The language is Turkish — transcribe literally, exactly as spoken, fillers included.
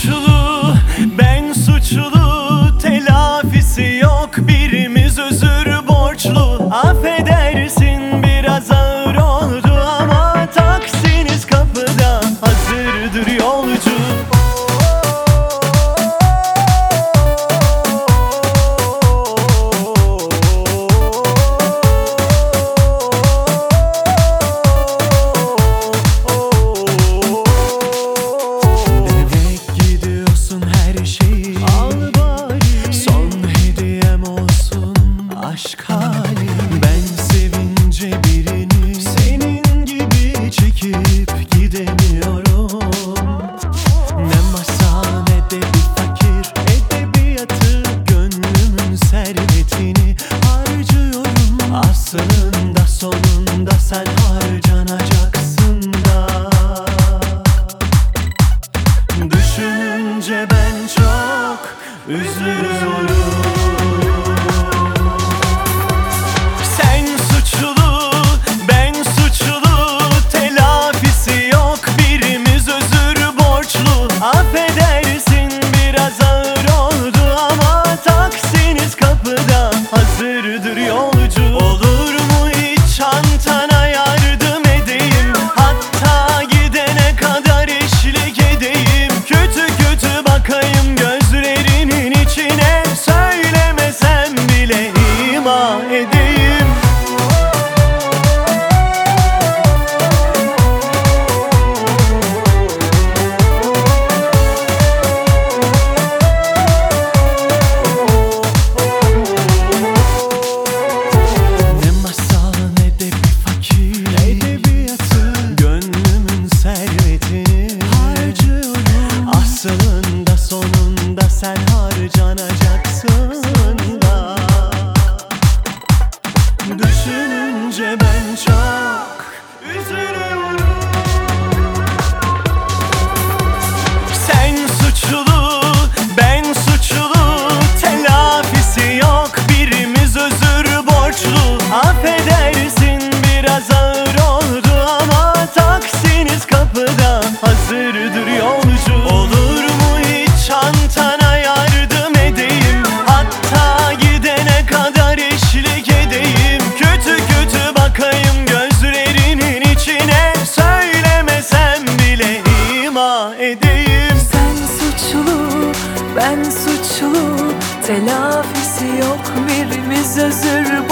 suçlu, ben suçlu, telafisi yok, birimiz özür borçlu. Affedersin biraz ağır oldu ama taksiniz kapıda, hazırdır yolcu. Aşk hali. Ben sevince birini senin gibi çekip gidemiyorum. Ne masal ne de bir fakir edebiyatı, gönlümün servetini harcıyorum. Aslında sonunda sen harcanacaksın da. Düşününce ben çok üzülüyorum. Affedersin biraz ağır oldu ama taksiniz kapıda, hazırdır yolcu. Olur mu hiç çantana yardım edeyim, hatta gidene kadar eşlik edeyim. Kötü kötü bakayım gözlerinin içine, söylemesem bile ima edeyim. Aslında sonunda sen harcanacaksın da. Düşününce ben çok üzülüyorum. Sen suçlu, ben suçlu, telafisi yok, birimiz özür borçlu. Affedersin biraz ağır oldu ama taksiniz kapıda, hazırdır yolcu. Olur mu hiç çantana yardım edeyim, hatta gidene kadar eşlik edeyim. Kötü kötü bakayım gözlerinin içine, söylemesem bile ima edeyim. Sen suçlu, ben suçlu, telafisi yok, birimiz özür